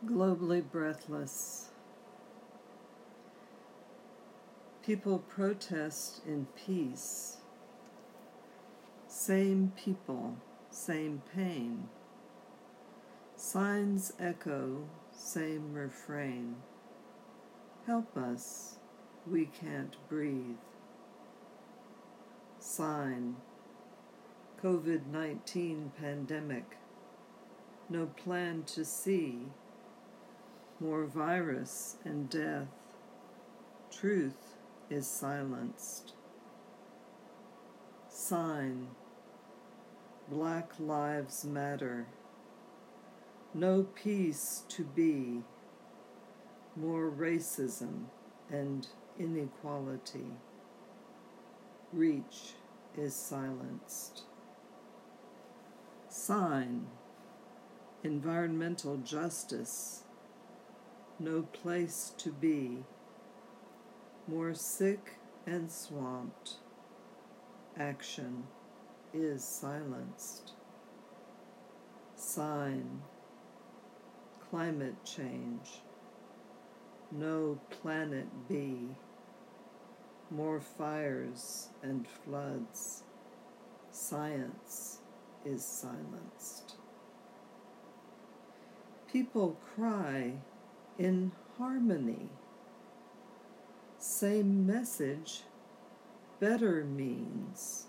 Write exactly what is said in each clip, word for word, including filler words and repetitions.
Globally breathless. People protest in peace. Same people, same pain. Signs echo, same refrain. Help us, we can't breathe. Sign, COVID nineteen pandemic. No plan to see. More virus and death. Truth is silenced. Sign, Black Lives Matter. No peace to be. More racism and inequality. Reach is silenced. Sign, Environmental justice. No place to be. More sick and swamped. Action is silenced. Sign, Climate change. No planet B. More fires and floods. Science is silenced. People cry in harmony. Same message, better means.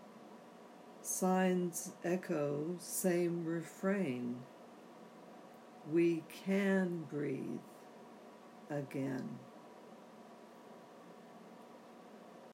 Signs echo, same refrain. We can breathe again.